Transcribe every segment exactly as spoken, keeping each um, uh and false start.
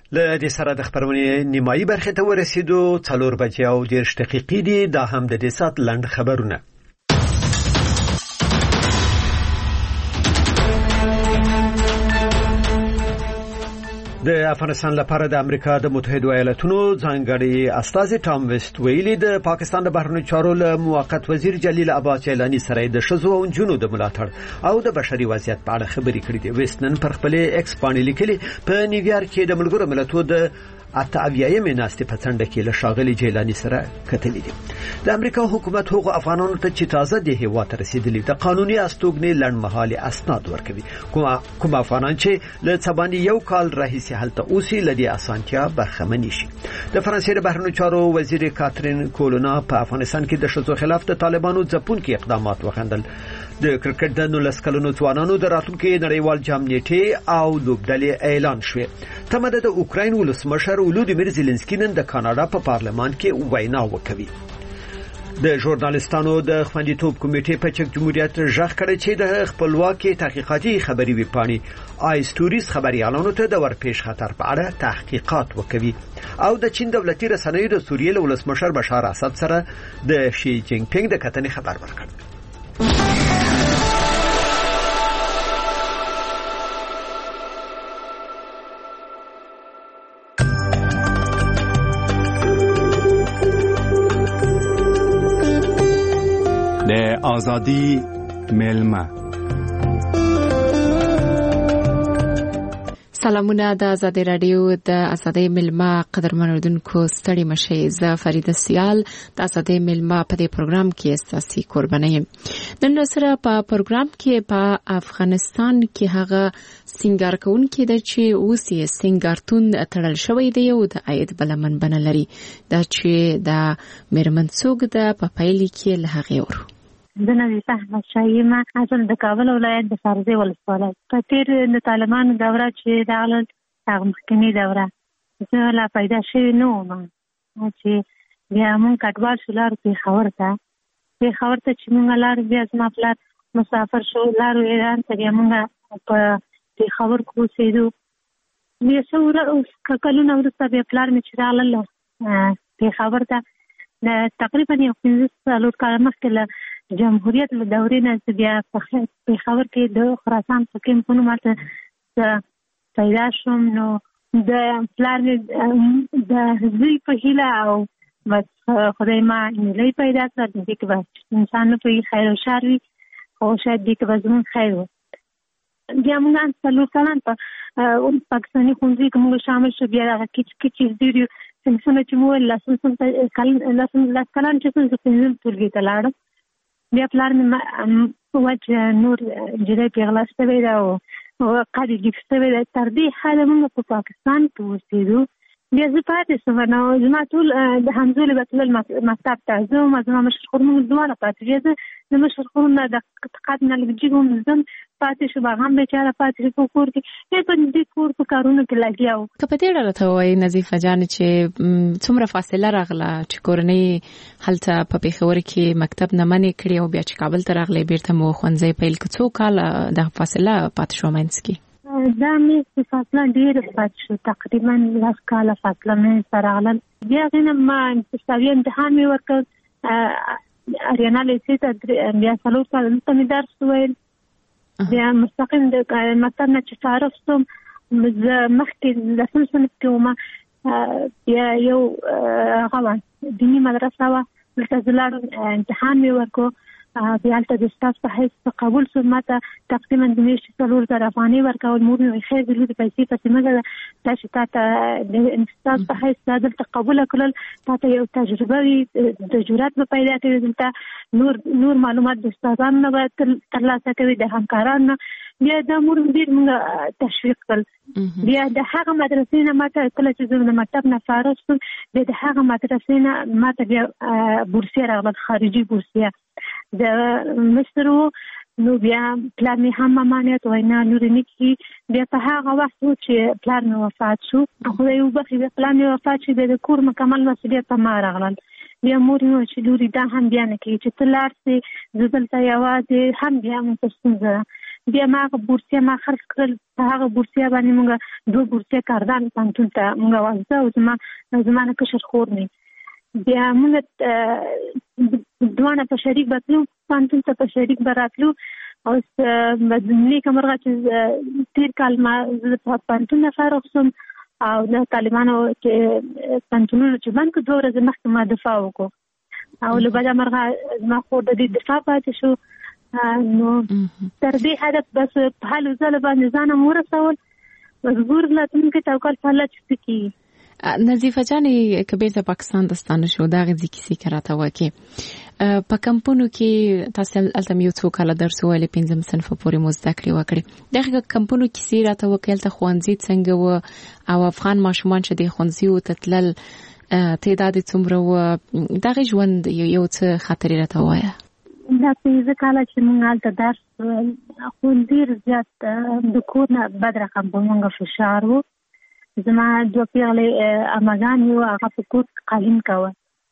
له دې سره د خبرونې نیمایي برخه ته ورسېدو. څلور بجې او دېرش دقیقې دي. دا هم د دې سات لنډ خبرونه. د افغانستان لپاره د امریکا د متحده ایالاتونو ځانګړي استازي ټام ویسټ ویلي د پاکستان د بهرنیو چارو له موقت وزیر جلیل عباس جیلانی سره د شذو او جنو د ملاتړ او د بشري وضعیت په اړه خبرې کړې دي. ویسټ نن پر خپل ایکس باندې لیکلي په نیویارک کې د ملګرو ملتونو د اته اویایم ناستې په څنډه کې له ښاغلي جیلانی سره کتلې دي. د امریکا حکومت هغو افغانانو ته چې تازه د هیواد رسیدلي د قانوني استوګنې لړمحالي اسناد ورکوي. کوم کوم افغانان چې له څبانې یو کال راهیسې هلته اوسي لدی اسانتیا برخمن شي. د فرانسې د بهرنیو چارو وزیر کاترین کولونا په افغانستان کې د شذو خلاف د طالبانو ځپونکي اقدامات وخندل. د کرکټ د نولس کلونو ځوانانو د راتلونکي نړیوال جام نیټه او لوبډلې اعلان شوه. تمه د اوکراین ولسمشر ولودیمیر زيلنسکي نن د کاناډا په پارلمان کې وینا وکړي. د ژورنالستانو د خوندیتوب کمیټې په چک جمهوریت ژغ کړی چې د خپلواکي تحقیقاتي خبري ویپانی آی ستوریز خبريالانو ته د ورپېښ خطر په اړه تحقیقات وکوي او د چین دولتي رسنیو د سوریې له ولسمشر بشار اسد سره د شي جینګ پینګ د کتنې خبر ورکړ. د آزادی ملما سلامونه د آزادی رادیو د آزادی ملما قدرمن اوردونکو ستړي مشه. زه فریده سیال د آزادی ملما په دې پروګرام کې اساسي قرباني یم. نن سره په پروګرام کې په افغانستان کې هغه سنگار کون کې د چې اوسې سنگارتون تړل شوی دی او د عاید بلمن بنلري دا چې د میرمن څوک د په پایلې کې له هغه ورو د نظیفه احمد شایمه اصل د کابل ولایت د سارزه ولسوالۍ په تیر د طالبانو دوره چې د غلط هغه مخکنی دوره چې لا پیدا شوی نو ما چې بیا مون کډوال شولار په خبر ته په خبر ته چې مونږ لار بیا زما پلار مسافر شو لار ایران ته بیا مونږ په خبر کو سیدو بیا څوره اوس کلونه ورسته بیا پلار مې چې راغله په خبر ته تقریبا یو پنځه څلور کال مخکې جمهوریت له دورې نه بیا په خبر کې د خراسان حکیم په نوم ته پیدا شوم. نو د پلار د زوی په هیله او بس خدای ما ملي پیدا کړ د دې کې بس انسان په خیر او شر وي او شاید دې کې به زمون خیر وي. بیا موږ څلور کلان په پاکستاني ښوونځي کې موږ شامل شو. بیا هغه کیچ کیچ ویډیو څنګه چې مو لاسونه کلن لاسونه کلن چې څنګه په ټولګي ته لاړم. بیا پلار مې وجه نور جدي پیغلاس ته ویل او قاعده لیکسته ویل تر دې حاله موږ په پاکستان کې اوسېدو. بیا زه پاتې شوم نو زما ټول د حمزه لبتل مکتب ته زه زما مشر خورم دواله پاتې زه د مشر خورم د قادنه لګجوم زم پاتې شو هغه بیچاره پاتې په کور کې په دې کور په کارونو کې لګیاو. کله ته راته وای نظیفه جان چې څومره فاصله راغله چې کورنۍ هلته په پیښور کې مکتب نه منې کړی او بیا چې کابل ته راغلی بیرته مو ښوونځی پیل کړ څو کال د فاصله پاتې شو منځ کې؟ دا مې فاصله ډېره پاتې شو تقریبا لس کاله فاصله مې سره راغله. بیا غینه ما انتسابي امتحان مې ورکړ اریانا لیسې ته بیا څلور کاله دلته مې درس ویل. بیا مستقیم د مکتب نه چې فارغ شوم مخکې لسم صنف کې وم بیا یو هغه دیني مدرسه وه دلته زه لاړم امتحان مې ورکړ. بیا هلته د استاد په حیث قبول شوم. ما ته تقریبا د میاشتې څلور زره افغانۍ ورکول. مور مې وایي خیر د لورې پیسې پسې مه ګټه دا چې تا ته د استاد په حیث تا دلته قبوله کړل تا ته یو تجربه وي د جرات به پیدا کوي دلته نور نور معلومات د استادانو نه به ترلاسه کوي د همکارانو نه. بیا دا مور مې ډېر موږ تشویق کړل. بیا د هغه مدرسې نه ما ته کله چې زه د مکتب نه فارغ شوم بیا د هغه مدرسې نه ما ته بیا بورسیه راغله خارجي بورسیه د مصر نو بیا پلار مې هم امانت وینا لوري نکي. بیا په هغه وخت چې پلار مې وفات شو خدای وبخښي بیا پلار مې وفات شو د کور مکمل مسؤلیت په ما راغلل. بیا مور مې چې لوري دا هم بیا نه کوي چې ته لاړ سې زه دلته یوازې هم بیا مې ستونزه بیا ما هغه بورسیه ما خرڅ کړل، په هغه بورسیه باندې موږ دوه بورسیه کاردان پوهنتون ته موږ واځو او زما زما نه کشر خور مې بیا موږ دواړه په شریک بتلو پوهنتون ته په شریک به راتلو. اوس نیکه مرغه چې تېر کال ما زه پوهنتون نه فارغ شوم او د طالبانو چې پوهنتونونو چې بند کړو دوه ورځې مخکې ما دفاع وکړو او له بده مرغه زما خور د دې دفاع پاتې شو. نو تر دې هدف بس په حال وزله باندې ځان هم ورسول مجبور راتلونکي توکل په الله چې سکي. نظیفه جانې که بیرته پاکستان ته ستانه شو دغه ځای کیسې که راته وکړې. په کمپونو کې تاسو هلته مې یو څو کاله درس وویلې پنځم صنفه پورې مو زده کړې وکړې. دغه کمپونو کیسې راته وکړې هلته ښوونځي څنګه وه او افغان ماشومان چې د ښوونځیو ته تلل تعداد یې څومره وه؟ دغه ژوند یو څه خاطرې راته ووایه. دا پنځه کاله چې موږ هلته درس وویل خو ډېر زیات د کور نه بد رقم په موږ فشار و. زما دوه پیغلې اماګان یو هغه په کور کې قالین کوه.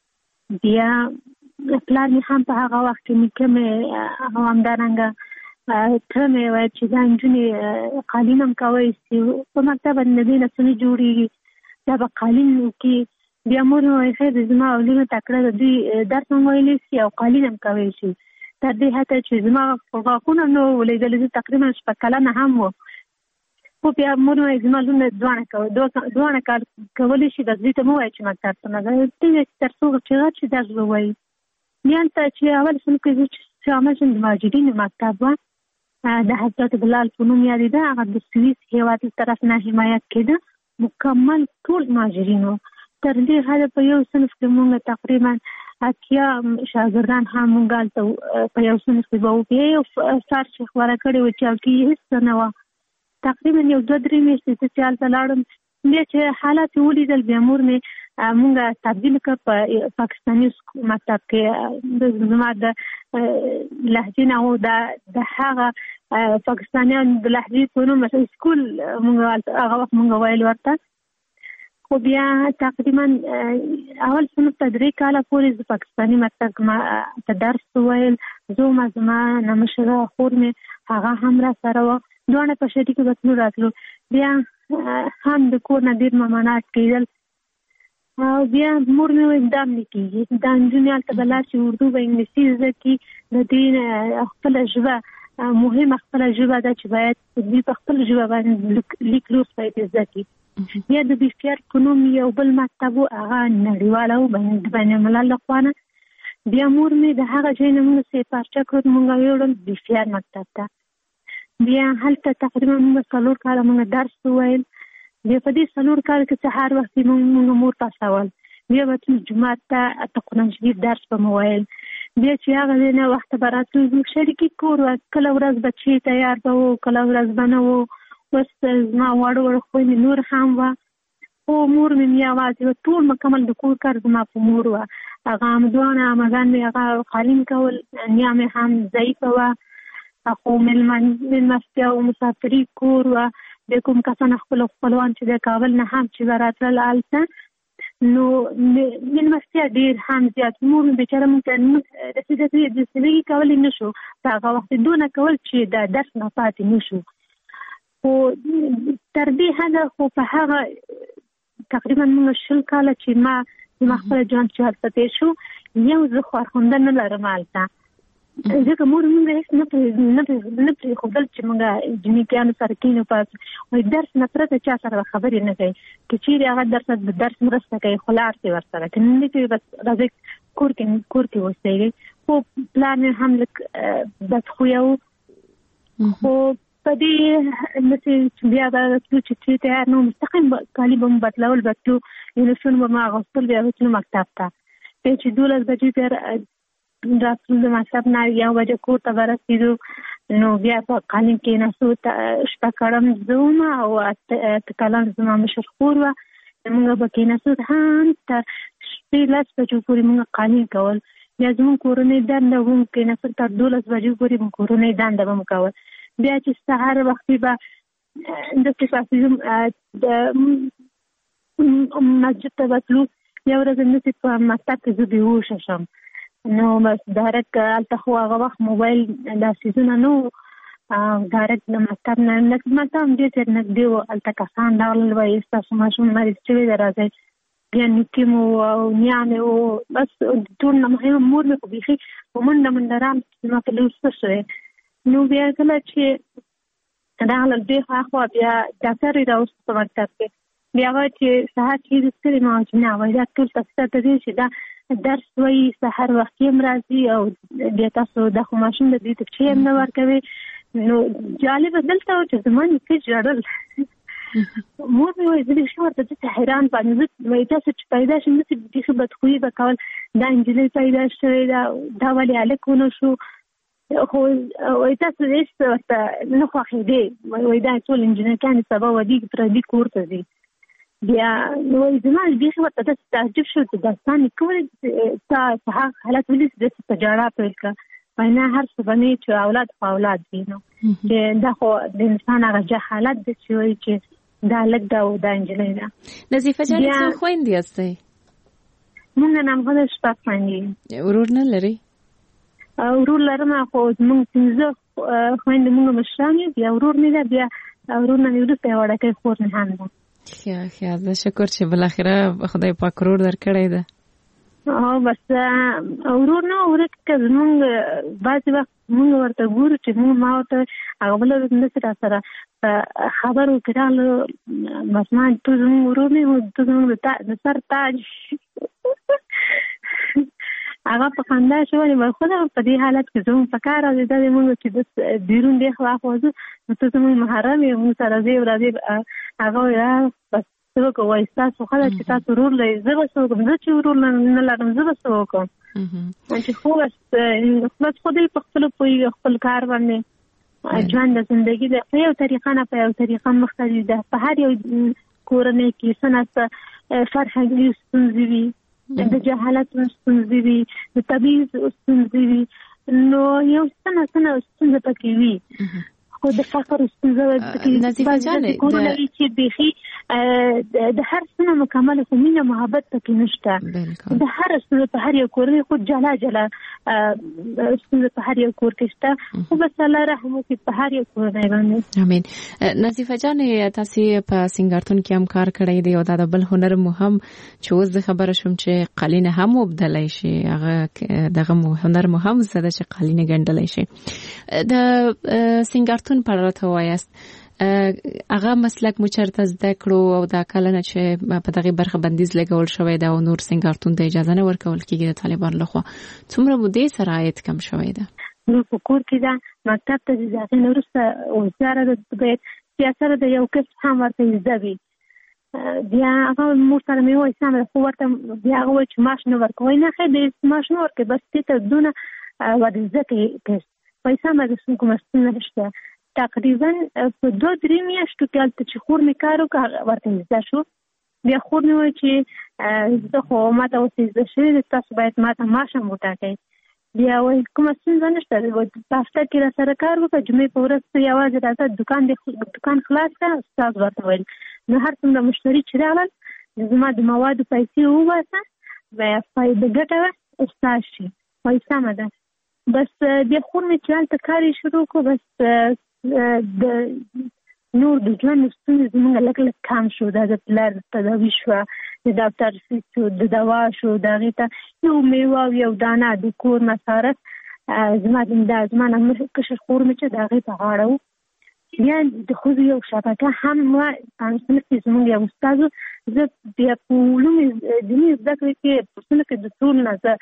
بیا پلار مې هم په هغه وخت کې نیکه مې هغه همدارنګه تره مې ویل چې دا نجونې قالین هم کوی شي په مکتب باندې د دې نه څه نه جوړېږي دا به قالین وکړي. بیا مور مې وایي خیر زما اولونه تکړه د دوی درس هم ویلی شي او قالین هم کوی شي. تر دې حتی چې زما غاښونه نه وو ولیدلي زه تقریبا شپږ کلنه هم وو. خو بیا مور مې وایي زما لونه دواړه کوي دواړه کار کولی شي بس دوی ته مه وایي چې مکتب ته نه ځه تر څو چې غټ شي درس به وایي. بیا هلته چې اول صنف کې زه چې عامه شم د مهاجرینو مکتب وه د حضرت بلال په نوم یادېده هغه د سویس هېواد له طرف نه حمایت کېده مکمل ټول مهاجرین وو. تر دې حده په یو صنف کې مونږ تقریبا اتیا شاګردان هم مونږ هلته په یو صنف کې به وو. بیا یو سار چې خپاره کړې وه چوکۍ یې هېڅ څه نه وه. تقریبا یو دوه درې میاشتې زه چې هلته لاړم بیا چې حالات یې ولیدل بیا مور مې مونږ تبدیل کړ په پاکستاني مکتب کې. زما د لهجې نه و د هغه پاکستانیانو د لهجې په نوم سکول مونږ هغه وخت مونږ ویل ورته. خو بیا تقریبا اول صنف ته درې کاله پورې زه پاکستاني مکتب ته درس وویل. زه هم زما نه مشره خور مې هغه هم را سره وه دواړه په شریکو به تلو راتلو. بیا هم د کور نه ډېر ممانعت کېدل او بیا مور مې وایي دا هم نه کېږي دا نجونې هلته به لاړ شي اردو به انګلیسي زده کړي د دې خپله ژبه مهمه خپله ژبه ده چې باید دوی په خپله ژبه باندې لیک لوست باید زده کړي. بیا د بیفیار په نوم یو بل مکتب و هغه نړیواله و د بین الملل لخوا نه. بیا مور مې د هغه ځای نه موږ سې پارچه کړو موږ یوړل بیفیار مکتب ته. بیا هلته تقریبا موږ څلور کاله موږ درس وویل. بیا په دې څلور کال کې سهار وختي موږ مور پاسول بیا به تلو جومات ته د قرآن شریف درس به مو ویل. بیا چې هغه دی نه وخته به راتلو زموږ شریکي کور وه کله ورځ بچې تیار به وو کله ورځ به نه وو. اوس زما واړه واړه خوی مې نور هم وه خو مور مې مې یوازې وه ټول مکمل د کور کار زما په مور وه. هغه هم دواړه امګان مې هغه قالین کول نیا مې هم ضعیفه وه خو مېلمستیا او مسافري کور وه. د کوم کسان خپل خپلوان چې د کابل نه هم چې به راتلل هلته نو مېلمستیا ډېر هم زیات مور مې بېچاره مونږ ته رسېدګي کولی نه شو په هغه وخت دونه کول چې د درس نه پاتې نه شو. خو تر دې حده خو په هغه تقریبا موږ شل کاله چې ما زما خپله ژوند چې هلته تېر شو یو زه خواخونده نه لرم هلته ځکه مور مونږ هېڅ نه پرېښودل چې مونږ جنیکیانو سره کښېنو پاس وایي درس نه پرته چا سره به خبرې نه کوي که چېرې هغه درس د درس مرسته کوي خو لاړ شي ورسره که نه کوي بس راځئ کور کې کور کې اوسېږئ. خو پلار مې هم لږ بدخویه و خو په دې نسې بیا به تلو چې چې تیار نه و مستقیم کالي به مو بدلول به تلو یونیفورم به مو اغوستل بیا به تلو مکتب ته. بیا چې دولس بجې بیا راتلو د مکتب نه یو بجې کور ته به رسېدو نو بیا په قالین کېناستو شپږ کلن زه وم او اته کلن زما مشر خور وه موږ به کېناستو هم تر شپې لس بجو پورې موږ قالین کول. بیا زموږ کورنۍ دنده به مو کېناستل تر دولس بجو پورې مو کورنۍ دنده به مو کول. بیا چې سهار وختي به داسې پاڅېدم مسجد ته به تلو یو ورځ همداسې په مکتب کې زه بېهوشه شم نو بس ډایرکټ هلته خو هغه وخت موبایل دا څیزونه نه وو ډایرکټ د مکتب نه لکه مکتب هم ډېر ډېر نږدې وو، هلته کسان راغلل وایي ستاسو ماشوم مریض شوی دی راځئ. بیا نیکې مو او نیا مې وو، بس ټول نه مهمه مور مې خو بیخي په منډه منډه رام زما په لور څه شوی. نو بیا کله چې راغلل بیا خواخوا بیا ډاکټر یې راوست په مکتب کې، بیا وایي چې سهار چیرې څکلې؟ ما وایي چې نه، وایي دا ټول تاسو ته دی چې دا درس وایي سهار وختي هم راځي او بیا تاسو دا خو ماشوم د دې ته چی هم نه ورکوي. نو جالبه دلته و چې زما نیکه ژړل. مور مې وایي زه بیخي ورته داسې حیران پاتې، وایي تاسو چې پیدا شم داسې بیخي بدخویي به کول، دا نجلۍ پیدا شوې ده دا ولې هلک ونه شو، خو وایي تاسو هېڅ ورته نه خوښېدې، وایي دا ټول انجینرګانې سبا ودي پردي کور ته ځي. بیا وایي زما بیخي ورته داسې تعجب شو چې داستان یې کولی تا په هغه حالت ولې داسې په ژړا پیل کړه. وایي نه هر څه به نه چې اولاد خو اولاد وي، نو چې دا خو د انسان هغه جهالت دی چې وایي چې دا هلک ده او دا نجلۍ ده. نظیفه جانې څو خویندې یاستئ؟ مونږ نامغده شپږ خویندې. ورور نه لرئ؟ ورور لرم خو زموږ پنځه خویندې مونږ مشران یو، بیا ورور مې ده، بیا ورور نه مې وروسته یوه وړکۍ خور مې هم ده. ښه ښه زه شکر چې بالاخره خدای پاک ورور درکړی ده. او بس ورور نه ورک که زمونږ بعضې وخت مونږ ورته ګورو چې مونږ ما ورته هغه بله ورځ همداسې را سره په خبرو کې راغله بس ما ته زمونږ ورور نه و ته زمونږ د سر تاج. هغه په خندا شو ولې وایي خو دا په دې حالت کې زمونږ په کار راځي دا دی مونږ چې بس بیرون دی خوا خوا ځو نو ته زمونږ محرم یې مونږ سره ځې راځې. هغه وایي بس څه وکړو، وایي ستاسو ښه ده چې تاسو ورور لرئ، زه به څه وکړم، زه چې ورور نه لرم زه به څه وکړم. چې خو بس بس خو دوی په خپلو پوهېږي خپل کار باندې ژوند د زندګي د په یو طریقه نه په یو طریقه مخته ځي. په هر یو کورنۍ کې څه نه څه فرهنګي ستونزې وي، د جهالت ستونزې وي، د تبعیض ستونزې وي، نو یو څه نه څه نه ستونزه پکې وي، خو د فقر ستونزه پکې نظیفه جانې کورونه وي چې بیخي د هر څه نه مکمل خو مینه محبت پکې نشته. د هر ستونزه په هر یو کورنۍ خو جلا جلا ستونزه په هر یو کور کې شته، خو بس الله رحم وکړي په هر یو کورنۍ باندې. امین. نظیفه جانې تاسې په سینګارتون کې هم کار کړی دی او دا د بل هنر مو هم چې اوس زه خبره شوم چې قالینه هم وبدلی شي، هغه دغه هنر مو هم زده چې قالینه ګنډلی شي. د سینګارتون په اړه راته ووایاست هغه مسلک مو چېرته زده کړو او دا کله نه چې په دغې برخه بندیز لګول شوی ده او نور سینګارتون ته اجازه نه ورکول کېږي د طالبانو لخوا، څومره مودې سره عاید کم شوی ده؟ نو په کور کې ده مکتب ته ځي، د هغې نه وروسته وزاره د باید سیاسره د یو کس هم ورته زده وي. بیا هغه مور سره مې ووایي سمه ده، خو ورته بیا هغه وایي چې معاش نه ورکوي. نه خیر د معاش نه ورکوي، بس دې ته دونه ور زده کوي کس پیسه مې د کومه ستونزه نشته. تقریبا په دوه درې میاشتو کې هلته چې خور مې کار وکړ ورته زده شو. بیا خور مې وایي چې زه خو ما ته اوس زده شوې ده، تاسو باید ما ته معاش هم وټاکئ. بیا وایي کومه ستونزه نشته، په هفته کې را سره کار وکړه، جمعې په ورځ ته یوازې راځه دکان دې دکان خلاص کړه. استاد ورته ویل نو هر څومره مشتري چې راغلل زما د موادو پیسې وباسه، بیا فایده ګټه استاد شي. وایي سمه ده. بس بیا خور مې چې هلته کار یې شروع کړو، بس د نور د ژوند ستونزې زموږ لږ لږ کم شو. دا د پلار تداوي شوه، د ډاکټر فیس شو، د دوا شو، د هغې ته یو میوه او یو دانه د کور مصارف زما دا زما نه کشر خور مې چې د هغې په غاړه و. بیا د ښځو یو شبکه هم وه په صنف کې زموږ یو استاد و. زه بیا په علوم دیني زده کړې کې په صنف کې د ټول نه زه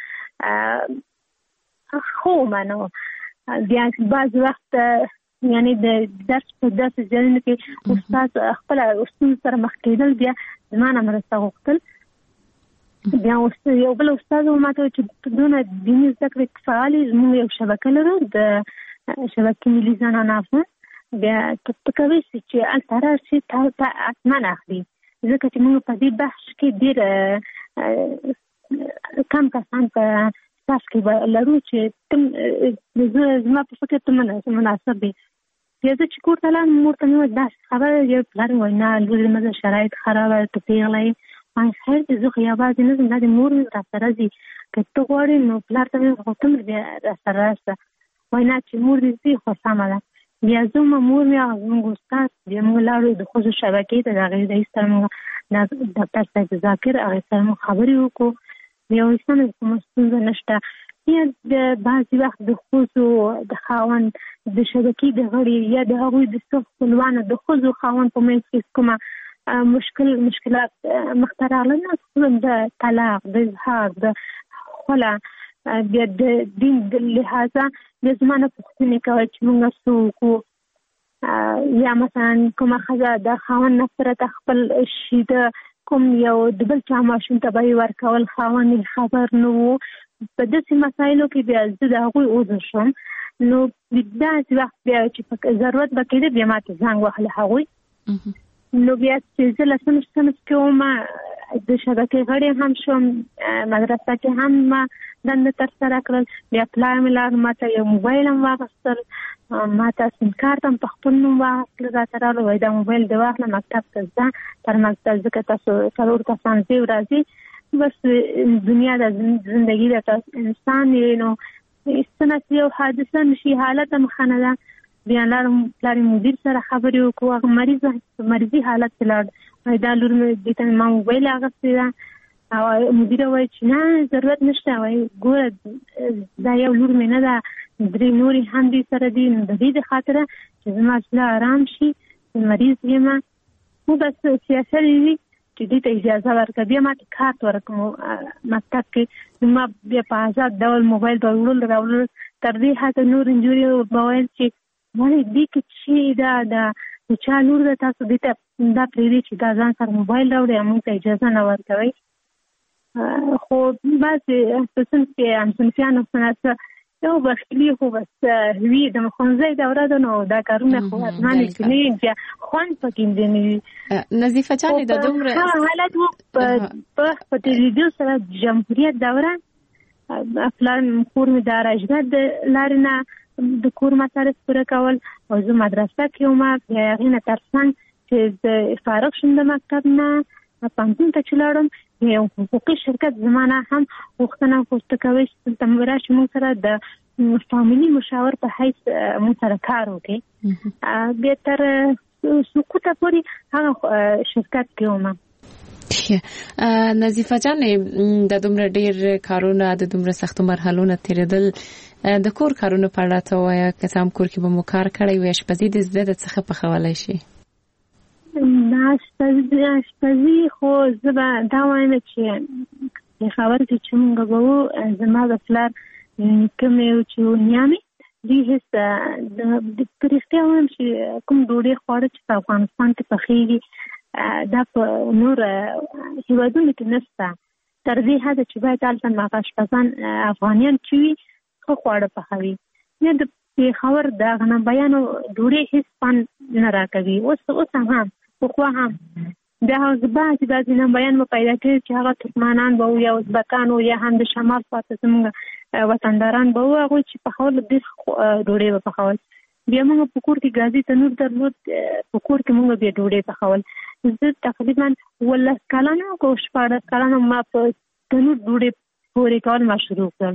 خو منو. بیا بعض وخت یعنی د درس په داسې ځایونو کې استاد خپل ستونزو سره مخ کېدل، بیا زما نه مرسته غوښتل. بیا یو بل استاد ما ته وایي چې دونه دیني زده کړې فعال یې، زموږ یو شبکه لرو د شبکې ملي زنانه افغان. بیا ته کولی شې چې هلته راشې تا ته حتما اخلي، ځکه چې موږ په دې بحث کې ډېر کم کسان په تاسو کې لرو چې زما په فکر ته مناسب دي. بیا زه چې کور ته لاړم مور ته مې وویل داسې خبره یو پلار مې وایي نه لورې زما د شرایط خرابه ته پېغله یې. وایم خیر دی زه خو یوازې نه ځم، دا د مور مې را سره ځي، که ته غواړې نو پلار ته مې وویل خو ته مې بیا را سره راسه. وایي نه چې مور دې ځي خو سمه ده. بیا زه مامور مې هغه زموږ استاد بیا موږ لاړو د ښځو شبکې ته د هغې رئیس سره موږ ډاکټر صاحب ذاکر هغې سره موږ خبرې وکړو. بیا وایي څنګه کومه ستونزه نشته. یا د بعضې وخت د ښځو د خاوند د شبکې د غړي یا د هغوی د څو خپلوانو د ښځو خاوند په منځ کې کومه مشکل مشکلات مخته راغله نه، د طلاق، د اظهار، د خلا، بیا د دین د لحاظه بیا زما نه پوښتنې کوي چې موږ څه وکړو. یا مثلا کومه ښځه د خاوند نه سره خپل شي د کوم یو د بل چا ماشوم ته به یې ورکول خاوند یې خبر نه و. په داسې مسایلو کې بیا زه د هغوی عذر شوم. نو داسې وخت بیا چې ضرورت به کېده بیا ما ته زنګ وهله هغوی. نو بیا چې زه لسم صنف کې وم د شبکې غړی هم شوم، مدرسه کې هم ما دنده ترسره کړل. بیا پلار مې لاړ ما ته یو موبایل هم واخیستل، ما ته سیم کارت هم په خپل نوم واخیستل. راته راغله وایي دا موبایل دې واخله مکتب ته ځه، تر مکتب ځکه تاسو څلور کسان ځئ راځئ، بس دنیا د زندگی د تاسو انسان یې نو استناسي یو حادثه نشي حالت هم ښه نه ده. بیا لاړم پلار مدیر سره خبرې وکړو، هغه مریض مریضي حالت کې لاړ، وایي دا لور مې دې ته ما موبایل اخیستی ده. او مدیر وایي چې نه ضرورت نشته، وایي ګوره دا یو لور مې نه ده، درې نورې هم دې سره دي، نو د دې د خاطره چې زما زړه ارام شي، مریض یم نو بس سیاست وي چې دې ته اجازه ورکړه. بیا ما ته کارت ورکړم مکتب کې، نو ما بیا په آزاد ډول موبایل به وړل راوړل. تر دې حده نور نجونې به ویل چې ولې دې کې چې دا د چا لور ده تاسو دې ته دا پرېږدئ چې دا ځان سره موبایل راوړي، موږ ته اجازه نه ورکوئ. خو بعضې په صنف کې همصنفیانو څه یو بخیلي خو بس وي، د ښوونځي دوره ده نو دا کارونه خو حتما نه وي، بیا خوند پکې دې نه وي. نظیفه جانې د دومره حالت و په تلویزیون سره جمهوریت دوره پلار کور مې د اراجګاه د لارې نه د کور مصارف پوره کول، او زه مدرسه کې وم. بیا هغې نه تر څنګ چې زه فارغ شوم د مکتب نه پوهنتون ته چې لاړم، یو حقوقي شرکت زما نه هم غوښتنه پورته کوي چې دلته راشي موږ سره د فامیلي مشاور په حیث موږ سره کار وکړي. بیا تر سقوطه پورې هغه شرکت کې وم. نظیفه جانې د دومره ډیر کارونه د دومره سختو مرحلو نه تیریدل، د کور کارونه په اړه ته وایه که څه هم کور کې به مو کار کړی وي، اشپزي د زده د څخه پخولی شي؟ نه اشپزي خو زه به دا وایم چې خبر کې چې مونږ به وو زما د پلار نیکه مې و چې و نیا مې دوی هېڅ په رښتیا وایم چې کوم ډوډۍ خواړه چې په افغانستان کې پخېږي دا په نور هېوادونو کې نشته. تر دې حده چې باید هلته هغه اشپزان افغانیان چې وي ښه خواړه پخوي. یا د پېښور د هغه نبیانو ډوډۍ هېڅ خوند نه راکوي. اوس اوس هم پخوا هم بیا هغه بعضې بعضې نبیان به پیدا کړي چې هغه ترکمنان به وو یا ازبکان وو یا هم د شمال خواته زموږ وطنداران به وو، هغوی چې پخول ډېر ډوډۍ به پخول. بیا موږ په کور کې ګازي تنور درلود، په کور کې موږ بیا ډوډۍ پخول. زه تقریبا اوولس کلنه که شپاړس کلنه ما په تنور ډوډۍ پورې کول ما شروع کړل.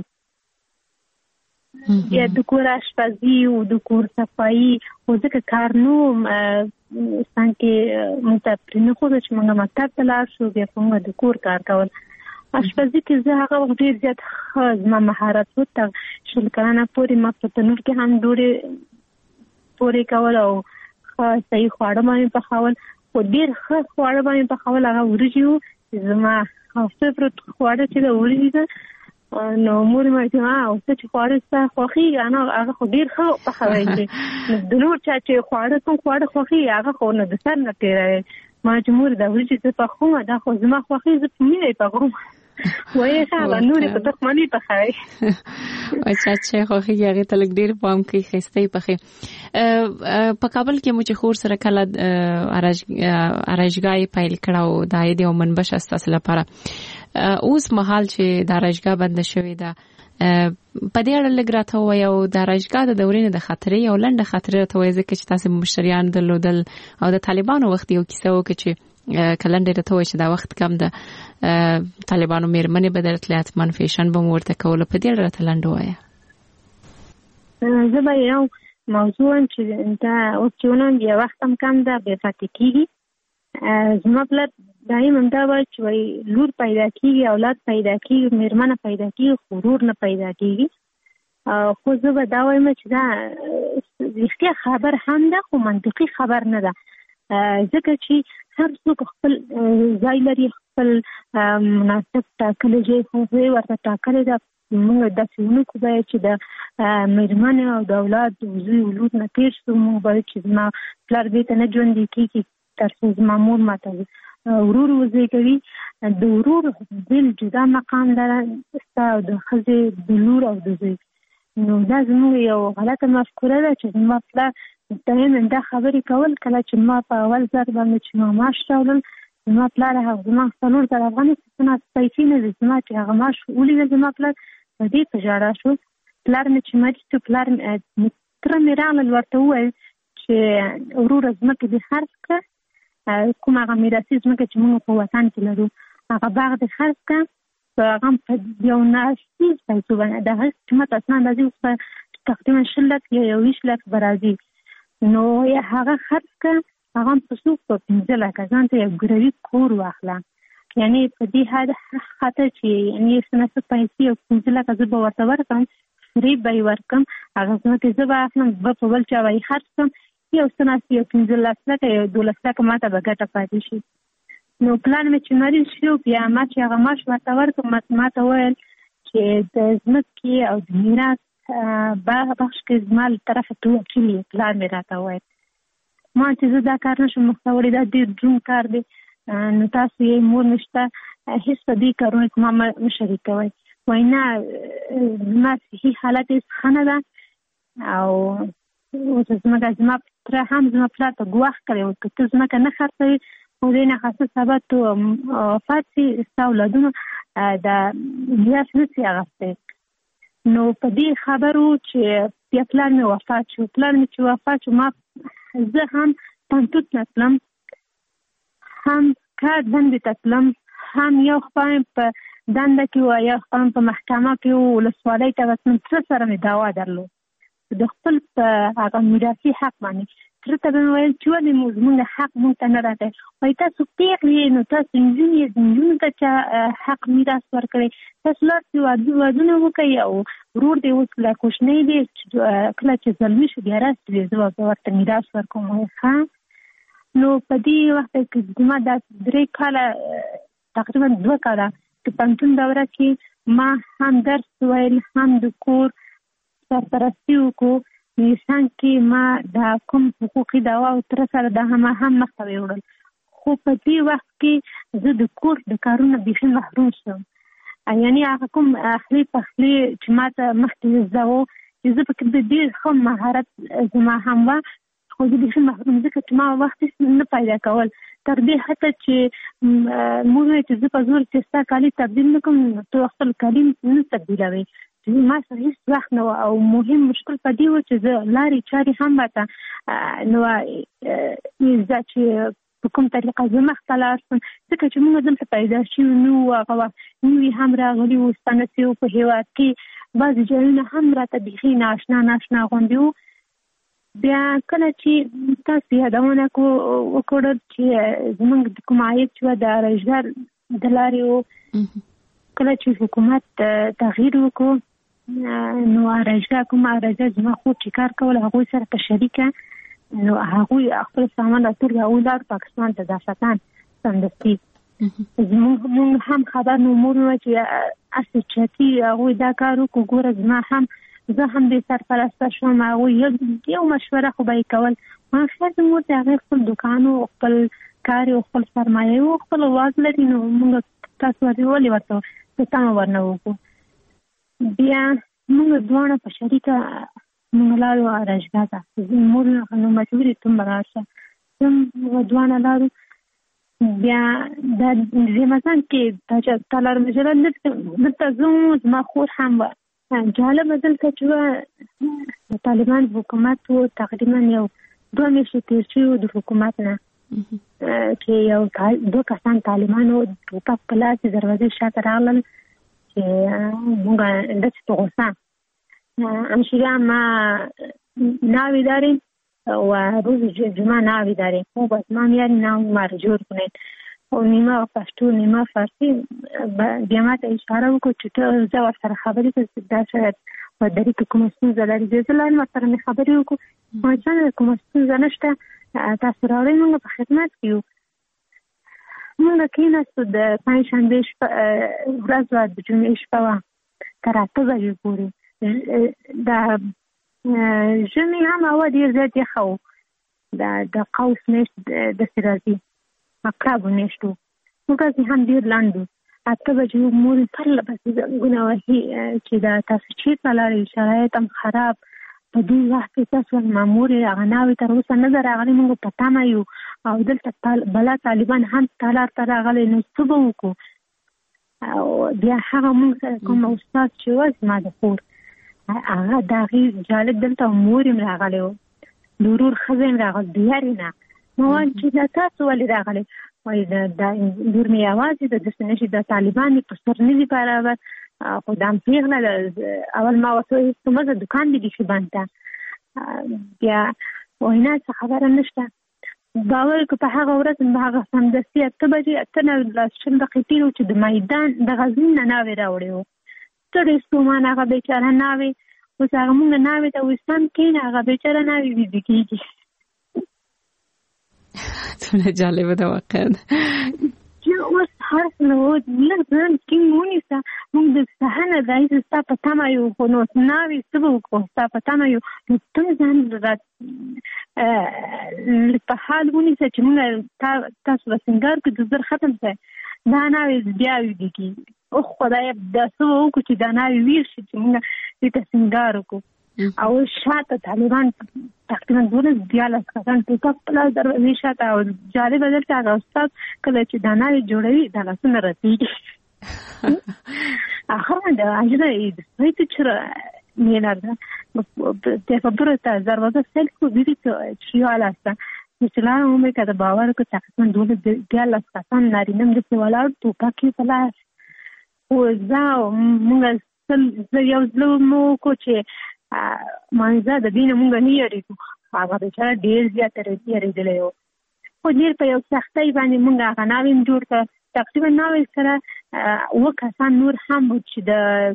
یا د کور اشپزي او د کور صفایي خو ځکه کار نه څنګه موږ ته پرې نه ښوده چې موږ مکتب ته لاړ شو، بیا په موږ د کور کار کول. اشپزي کې زه هغه وخت ډېر زیات ښه زما مهارت و، تر شل کلنه پورې ما په تنور کې هم ډوډۍ پورې کول او ښه صحیح خواړه باندې پخول. خو ډېر ښه خواړه باندې پخول هغه وریجې وو چې زما فیورټ خواړه چې د وریجې ده. نو مور مې چې ما اوس چې خواړه ستا خوښېږي نو هغه خو ډېر ښه پخوی چې د نور چا چې خواړه کوم خواړه خوښېږي هغه خو نه د سر نه تېروي. ما چې مور دا وریجې زه پخوم دا خو زما خوښېږي، زه په مینه یې پخوم. وایي ښه هغه نورې په دښمنۍ پخوي. چا چې خوښېږي هغې ته لږ ډېر پام کوي، ښایسته یې پخوي. په کابل کې مو چې خور سره کله اراجګاه یې پیل کړه او د عاید یو منبع شته ستاسو لپاره، اوس مهال چې د اراجګاه بنده شوې ده، په دې اړه لږ راته ووایه او د اراجګاه د دورې نه د خاطرې یو لنډه خاطرې راته ووایه، ځکه چې تاسې مشتریان درلودل او د طالبانو وخت یو کیسه وکړه چې که لنډه راته ووایه چې دا وخت کم ده طالبانو مېرمنې به درتلې حتما فیشن به مو ورته کوله، په دې اړه راته لنډه ووایه. زه به یو موضوع چې دا اوس چې ونه بیا وخت هم کم ده بیا پاتې کېږي. زما پلار دایم همدا وایي چې وایي لور پیدا کېږي، اولاد پیدا کېږي، مېرمنه پیدا کېږي، خو ورور نه پیدا کېږي. خو زه به دا وایم چې دا رښتیا خبر هم ده خو منطقي خبر نه ده، ځکه چې هر څوک خپل ځای لري، خپل مناسب ټاکلی ځای خو یې ورته ټاکلی ده. موږ داسې ونه کړو باید چې د مېرمنې او د اولاد زوی ولود نه تېر شو. موږ باید چې زما پلار دې ته نه ژوندی کېږي تر څو زما مور ماته ورور وزېږوي. د ورور بېل جدا مقام لره ستا او د ښځې د لور او د زوی. نو دا زموږ یو غلطه مفکوره ده چې زما پلار دایم دا خبرې کول. کله چې ما په اول ځل باندې چې ما معاش راوړل، زما پلار هغه زما څلور زره افغانۍ پیسې نه دي، زما چې هغه معاش ولیدل زما پلار په دې په ژړا شو. پلار مې چې مریض شو، پلار تره مې راغلل ورته وویل چې وروره ځمکې دې خرڅ کړه، کوم هغه میراثي ځمکه چې موږ په وطن کې لرو هغه باغ دې خرڅ کړه، هغه په یو ناڅیز پیسو باندې د هغه قیمت اصلا راځي اوس په تقریبا شل لک یا یو ویشت لک به راځي. نو یا هغه خرڅ کړه، هغه په څو په پنځه لکه ځان ته یو ګروي کور واخله. یعنې په دې حد خاطر چې یعنې څه نه څه پیسې او پنځه لکه زه به ورته ورکړم، فري به یې ورکړم، هغه ځمکې زه به اخلم، به په بل چا به یې خرڅ کړم، یو څه نه څه یو پنځلس لکه یو دولس لکه ما ته به ګټه پاتې شي. نو پلان مې چې مریض شو، بیا ما چې هغه معاش ورته ورکړم، ما ته ویل چې د ځمکې او د میراث بخش کې زما له طرفه ته وکیل یې. پلان مې راته ویل ما چې زه دا کار نشم مخته وړی، دا ډېر دروند کار دی، نو تاسو یې مور مې شته، هېڅ په دې کارونو کې ما مه شریکوئ. وایي نه زما صحي حالت هېڅ ښه نه ده او اوس ځمکه زما تره هم زما پلار ته ګواښ کړی و که ته ځمکه نه خرڅوې خو دې نه خاصه سبا ته وفات شي ستا اولادونو د میراث نه شي اخیستی. نو په دې خبرو چې بیا پلار مې وفات شو. پلار مې چې وفات شو ما زه هم پنتوت نه تلم، هم کار دندې ته تلم، هم یو خوا په دنده کې و یو خوا په محکمه کې و، ولسوالۍ ته به تلم. تره سره مې دعوا درلود د خپل په هغه میراثي حق باندې. تره ته به مې ویل چې ولې زموږ حق موږ ته نه راځي، وایي تاسو پېغلې یې نو تاسو نجونې نجونو ته چا حق میراث ورکړی، تاسو لاړ شئ واده وکړئ او ورور دې اوس لا کوچنی دی، کله چې زلمي شو بیا راسي زه به ورته میراث ورکوم. وایي ښه. نو په دې وخت کې زما دا درې کاله تقریبا دوه کاله په پوهنتون دوره کې ما هم درس ویل، هم د کور سرپرستي وکړو. انسان کې ما دا کوم حقوقي دعوا او تر سره دا هم هم مخته وړل، خو په دې وخت کې زه د کور د کارونو بیخي محروم شوم. یعنې هغه کوم اخلي پخلي چې ما ته مخکې زده وو چې زه پکې د ډېر ښه مهارت زما هم وه، خو زه بیخي محروم ځکه چې ما وخت نه پیدا کول. تر دې حتی چې موږ وایي چې زه په زور چې ستا کالي تبدیل نه کړم ته خپل کالي نه تبدیلوې، ما سره هېڅ وخت نه و. او مهم مشکل په دې و چې زه لارې چارې هم راته نو زده چې په کوم طریقه زه مخته لاړ شم، ځکه چې موږ دلته پیدا شوي نه وو، هغه وخت نوي هم راغلي وو ستانه شوي په هېواد کې، بعضې ځایونه هم راته بیخي نااشنا نااشنا غوندې وو. بیا کله چې تاسو یادونه وکړل چې زموږ د کوم عاید چې و د ارایشګر د لارې و، کله چې حکومت تغییر وکړو نو ارایشګر کوم ارایشګر زما خور چې کار کول هغوی سره په شریکه نو هغوی خپل سامان راټول هغوی لاړ پاکستان ته داستان سمدستي. موږ هم خبر نو مور مې چې اسې چتي هغوی دا کار وکړو، ګوره زما هم زه هم دې سرپرسته شوم، هغوی یو مشوره خو به یې کول. ما ښځه مور د هغې خپل دوکان و خپل کار او خپل سرمایه و خپل واز لري، نو موږ تاسو ولې ورته څه تمه ورنه وکړو. بیا موږ دواړه په شریکه موږ لاړو ارایشګاه ته، مور نو مجبورې ته به لاړ شه، موږ دواړه لاړو. بیا د رمضان کې تالار مجله دلته زه زما خور هم وه. جالبه دلته چې د طالبان حکومت و تقریبا یو دوه میاشتې تېر شوي وو د حکومت نه، چې یو دوه کسان طالبان و ټوپک په لاس د دروازې شاته راغلل چې موږ داسې په غوسه همشیګه ما ناوی داریم و روز جمعه ناوی داریم. خب از ما میاری ناو مرجور کنید و نیمه پشتو نیمه فارسی. بیا ما ته اشاره وکړو چې ته زه ورسره خبرې کوم دا شاید په دری کې کومه ستونزه لري. زه لاندې ورسره مې خبرې وکړو ماشاءالله کومه ستونزه نشته. تاسو راوړئ موږ په خدمت کې یو. موږ کېناستو د پنجشنبې شپه ورځ وه د جمعې شپه وه تر اته بجې پورې. د ژمي هم هوا ډېر زیات یخه و. د قوس میاشت داسې راځي عقربو میاشت و. ورځې هم ډېر لنډ و. اته بجې مورې پرله پسې زنګونه وهي چې دا تاسو چېرته لاړئ شرایط هم خراب. په دې وخت کې تاسو ما مورې هغه ناوې تر اوسه نه ده راغلې. موږ په تمه یو او دلته بلا طالبان هم تالار ته راغلی. نو څه به وکړو؟ او بیا هغه موږ سره کوم استاد چې و زما د خور هغه د هغې جالب دلته مور یې راغلی و د ورور ښځه یې راغلی د یارې نه. ما ویل چې دا تاسو ولې راغلی؟ وایي دا لور مې یوازې ده داسې نه شي دا طالبان یې په سر نه دي برابر خو دا هم پېغله ده. اول ما ورته ویل څه مزه دوکان دې بیخي بند ده. بیا وایي نه څه خبره نشته. باور که په هغه ورځ په هغه سمدستي اته بجې اته نه لاس شل دقیقې تېرې وو چې د میدان د غزنین نه ناوې راوړې وو. ستړی ستومان هغه بیچاره ناوې. اوس هغه مونږ ناوې ته ویستان کېنه هغه بیچاره ناوې ویده کېږي. څومره جالبه ده واقعا. اوس هر څه نو لږ ځان ټینګ ونیسه. موږ د سهار نه راهیسې ستا په تمه یو خو نو ناوې څه به وکړو ستا په تمه یو. نو ته ځان په حال ونیسه چې موږ تاسو به سینګار کړو د زر ختم شي دا ناوې بیا ویده کېږي. اوه خدایه دا څه به وکړو چې دا ناوې ویر شي چې موږ دې ته سینګار وکړو. او شاته طالبان تقریبا دولس دیارلس کسان ټوپک په لاس دروازې شاته. او جالبه دلته هغه استاد کله چې دا ناوې جوړوي دا لاسونه رسېږي. آخر ده عجله اید هیچ چرا میلرده تفبر تا دروازه سلک و دیدی چی حال است. مثلا اون که باور که تقریبا دول دیارلس کسان نارینم دسته ولاد توپکی په لاس. و زه مونږ زه یو ځل مو کو چې مانزه د دین مونږ نه یریږو. هغه بیچاره ډېر زیات یریدلی و. خو ډېر په یو سختۍ باندې مونږ هغه ناوې هم جوړ کړه. تقریبا ناوې سره اووه کسان نور هم و چې د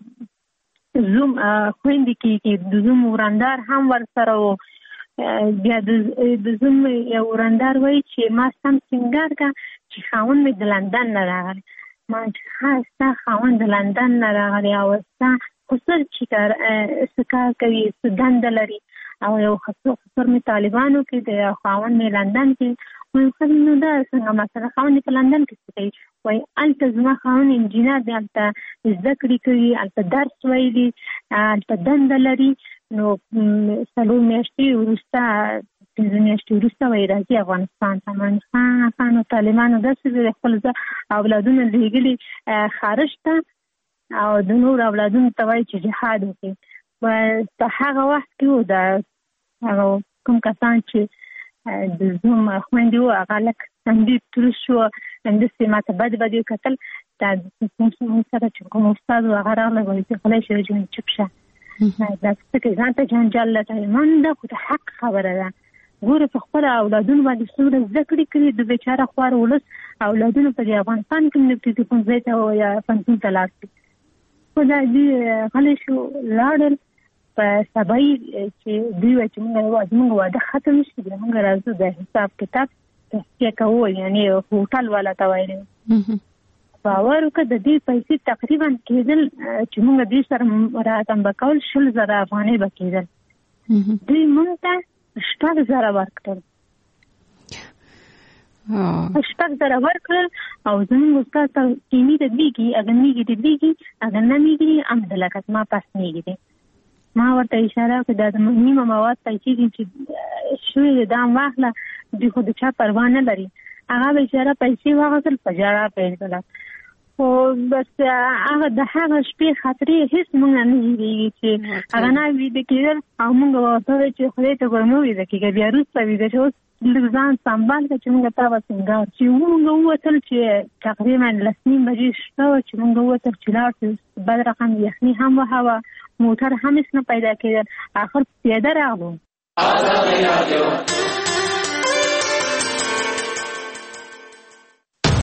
زوم خویندې کېږي د زوم ورندار هم ورسره و. بیا د زوم یو ورندار وایي چې ما سم سینګار کړه چې خاوند مې د لندن نه راغلی. ما چې ښه ستا خاوند د لندن نه راغلی او ستا خسر چې څه کار کوي څه دنده لري او یو خسر مې طالبانو کې د خاوند مې لندن کې. وایي ښه نو دا څنګه مثلا خاوند په لندن کې څه کوي؟ وایي هلته زما خاوند انجینر دی هلته زده کړې کوي هلته درس ویلي هلته دنده لري. نو څلور میاشتې وروسته پنځه میاشتې وروسته وایي راځي افغانستان ته. افغانستان او طالبانو داسې د خپل اولادونه لېږلي خارج ته او د نور اولادونو ته وایي چې جهاد وکړي. په هغه وخت کې و د هغه کوم کسان چې د زوم خویندې وو هغه لږ همدې تروش شو همداسې ما ته بد بد یې کتل. دا موږ سره چې کوم استاد و هغه راغلی وایي چې خدای شي جنې چپ شه دا څه کې ځان ته جنجال لټوي. من دا خو د حق خبره ده. ګوره په خپله اولادونو باندې څومره زده کړې کړي د بیچاره خوار ولس اولادونو په دې افغانستان کې نه پرېږدي ښوونځي ته یا پوهنتون ته لاړ شي. خو دا دوی غلی شو لاړل. په سبا یې چې دوی وایي چې موږ زموږ واده ختم شي بیا موږ راځو د حساب کتاب تصفیه کوو یعنې هوټل والا ته ویلې. باور وکړه د دې پیسې تقریبا کېدل چې موږ دوی سره راتم به کول شل زره افغانۍ به کېدل. دوی موږ ته شپږ زره ورکړل. شپږ زره ورکړل او زموږ استاد ته کیمي ته دیږي اگر میږي ته دیږي اگر نه میږي هم د لکت ما پاس میږي دی. ما ورته اشاره وکړه دا د نیمه مواد پیسې دي چې شوې د دام واخله دوی خو د چا پروا نه لري. هغه بیچاره پیسې واخیستل په ژړا پیل کړه. خو بس هغه د هغه شپې خاطرې هېڅ موږ نه هېرېږي چې هغه نه ویده کېدل او موږ ورته وویل چې خدای ته ګوره مه ویده کېږه بیا وروسته ویده شه. اوس لږ ځان سنبال کړه چې موږ تا به سینګار چې موږ ووتل چې تقریبا لس نیم بجې شپه وه چې موږ ووتل چې لاړ شو. بد رقم یخني هم وه هوا موټر هم هېڅ نه پیدا کېدل. آخر پیاده راغلو آزادی رادیو